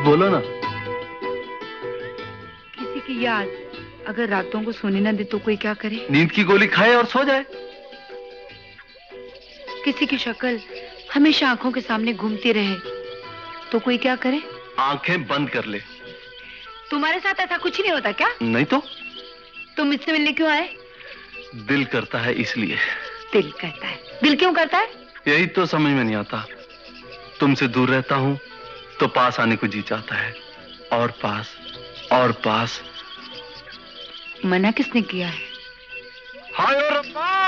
बोलो ना। किसी की याद अगर रातों को सोने न दे तो कोई क्या करे? नींद की गोली खाए और सो जाए। किसी की शक्ल हमेशा आंखों के सामने घूमती रहे तो कोई क्या करे? आंखें बंद कर ले। तुम्हारे साथ ऐसा कुछ नहीं होता क्या? नहीं तो। तुम मुझसे मिलने क्यों आए? दिल करता है इसलिए। दिल करता है? दिल क्यों करता है? यही तो समझ में नहीं आता। तुमसे दूर रहता हूं तो पास आने को जी चाहता है, और पास और पास। मना किसने किया है? हाय रब्बा!